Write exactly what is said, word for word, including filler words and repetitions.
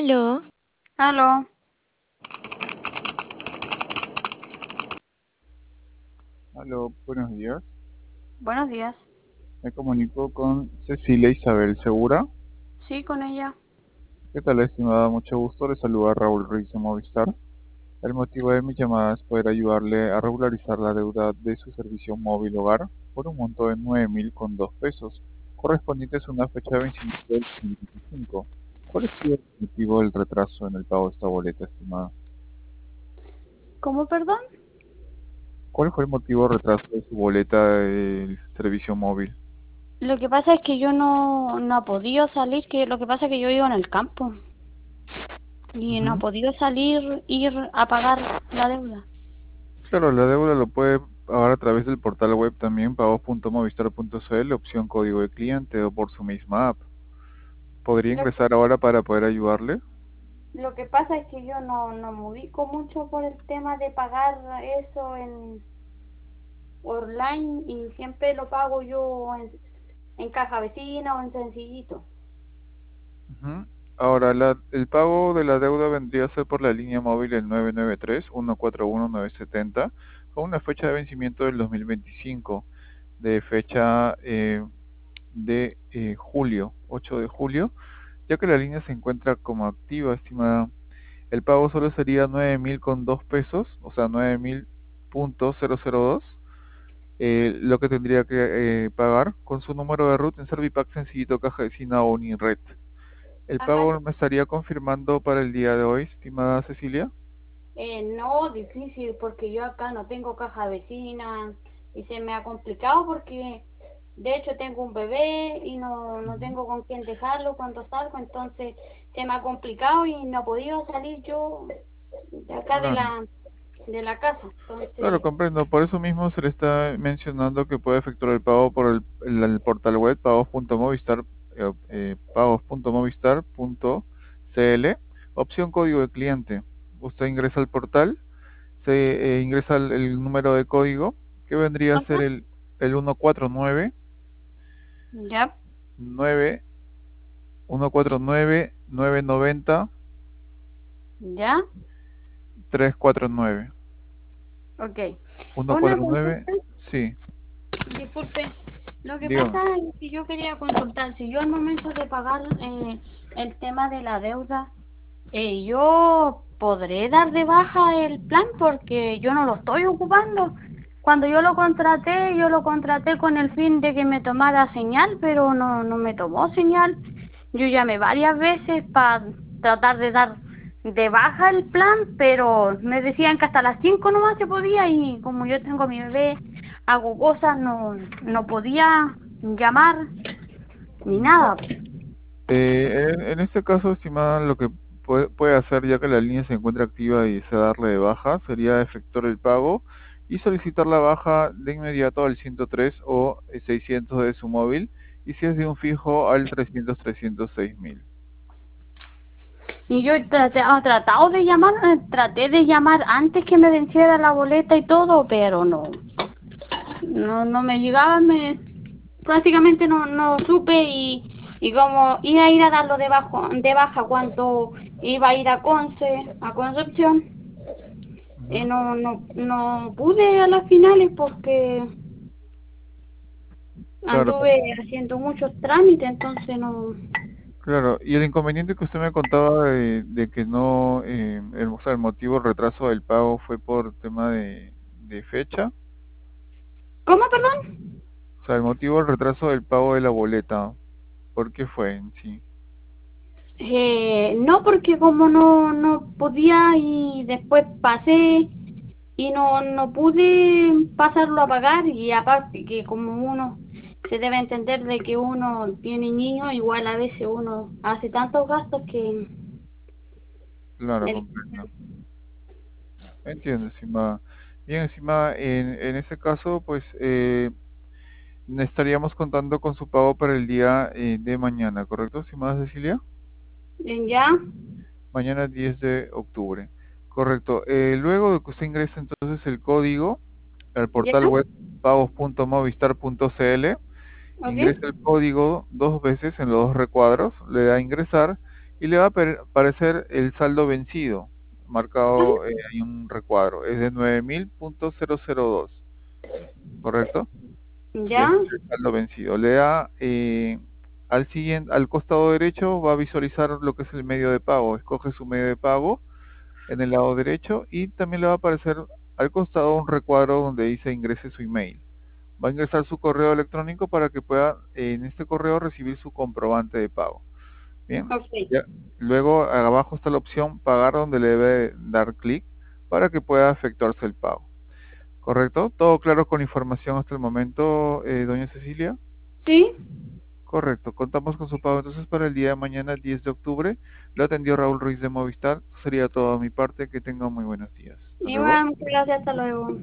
Aló, Aló, Aló, buenos días. buenos días. Me comunico con Cecilia Isabel Segura. Sí, con ella. ¿Qué tal, estimada? Mucho gusto. Le saluda Raúl Ruiz de Movistar. El motivo de mi llamada es poder ayudarle a regularizar la deuda de su servicio móvil hogar por un monto de nueve mil con dos pesos, correspondientes a una fecha de vencimiento del dos mil veinticinco. ¿Cuál ha sido el motivo del retraso en el pago de esta boleta, estimada? ¿Cómo, perdón? ¿Cuál fue el motivo del retraso de su boleta del servicio móvil? Lo que pasa es que yo no, no he podido salir, que lo que pasa es que yo vivo en el campo y no he Ujú. podido salir, ir a pagar la deuda. Claro, la deuda lo puede pagar a través del portal web también, pagos punto movistar punto cl, opción código de cliente o por su misma app. ¿Podría Lo, ingresar ahora para poder ayudarle? lo que pasa es que yo no, no me ubico mucho por el tema de pagar eso en online y siempre lo pago yo en, en caja vecina o en sencillito. Ujú. Ahora, la- el pago de la deuda vendría a ser por la línea móvil el nueve nueve tres, uno cuatro uno, nueve siete cero, con una fecha de vencimiento del dos mil veinticinco, de fecha eh, de eh, julio, ocho de julio, ya que la línea se encuentra como activa, estimada. El pago solo sería nueve mil con dos pesos, o sea, nueve mil punto cero cero dos, eh, lo que tendría que eh, pagar con su número de RUT en Servipack Sencillito Caja Vecina o Unired. El Acá pago me estaría confirmando para el día de hoy, estimada Cecilia. Eh, no, difícil, porque yo acá no tengo caja vecina y se me ha complicado porque de hecho tengo un bebé y no, no Ujú. tengo con quién dejarlo cuando salgo, entonces se me ha complicado y no he podido salir yo de acá de Claro, la, de la casa. claro, Entonces, comprendo. Por eso mismo se le está mencionando que puede efectuar el pago por el, el- el portal web pagos punto movistar, eh, eh, pagos punto movistar punto cl, opción código de cliente. Usted ingresa al portal, se eh, ingresa el, el número de código, que vendría a ser ajá, el, el uno cuatro nueve ya, nueve uno cuatro nueve nueve nueve cero ya, tres cuatro nueve. ok. uno Una cuatro nueve, consulta, sí, disculpe, lo que dígame. pasa es que yo quería consultar si yo al momento de pagar eh, el tema de la deuda, Eh, yo podré dar de baja el plan porque yo no lo estoy ocupando. Cuando yo lo contraté, yo lo contraté con el fin de que me tomara señal, pero no, no me tomó señal. Yo llamé varias veces para tratar de dar de baja el plan, pero me decían que hasta las cinco nomás se podía y como yo tengo a mi bebé, hago cosas, no, no podía llamar ni Ya. nada. Eh, en, en este caso, estimada, lo que puede, puede hacer, ya que la línea se encuentra activa y desea darle de baja, sería efectuar el pago y solicitar la baja de inmediato al ciento tres o eh, seiscientos de su móvil, y si es de un fijo al trescientos, trescientos seis mil. Y yo traté, he tratado de llamar, eh, traté de llamar antes que me venciera la boleta y todo, pero no, no, no me llegaba, me, prácticamente no, no supe y, y como iba a ir a darlo de, bajo, de baja cuando iba a ir a Conce, a Concepción, eh, Ujú. no, no, no pude a las finales porque Claro, anduve haciendo muchos trámites, entonces no. claro. Y el inconveniente que usted me contaba de, de que no, eh, el, o sea, el motivo del retraso del pago fue por tema de, de fecha. ¿Cómo, perdón? O sea, el motivo del retraso del pago de la boleta, ¿por qué fue en sí? Eh, no, porque como no, no podía y después pasé y no, no pude pasarlo a pagar y aparte que como uno se debe entender de que uno tiene niños, igual a veces uno hace tantos gastos que Claro, el- comprendo. Entiendo, estimada. Bien, estimada, en, en ese caso, pues eh, estaríamos contando con su pago para el día eh, de mañana, ¿correcto, estimada Cecilia? ya, Mañana diez de octubre. Correcto. Eh, luego de que usted ingrese entonces el código al ya, portal web pagos punto movistar punto cl, ok, ingresa el código dos veces en los dos recuadros, le da a ingresar y le va a apare- aparecer el saldo vencido, marcado eh, en un recuadro. Es de nueve mil punto cero cero dos, ¿correcto? ¿Ya? Ese es el saldo vencido. Le da eh, al siguiente, al costado derecho va a visualizar lo que es el medio de pago. Escoge su medio de pago en el lado derecho y también le va a aparecer al costado un recuadro donde dice ingrese su email. Va a ingresar su correo electrónico para que pueda eh, en este correo recibir su comprobante de pago. Bien, Ok. ya. Luego abajo está la opción pagar donde le debe dar clic para que pueda efectuarse el pago. ¿Correcto? ¿Todo claro con información hasta el momento, eh, doña Cecilia? ¿Sí? Correcto, contamos con su pago entonces para el día de mañana, el diez de octubre. Lo atendió Raúl Ruiz de Movistar. Eso sería todo de mi parte. Que tenga muy buenos días. Hasta luego. Igual, muchas gracias, hasta luego.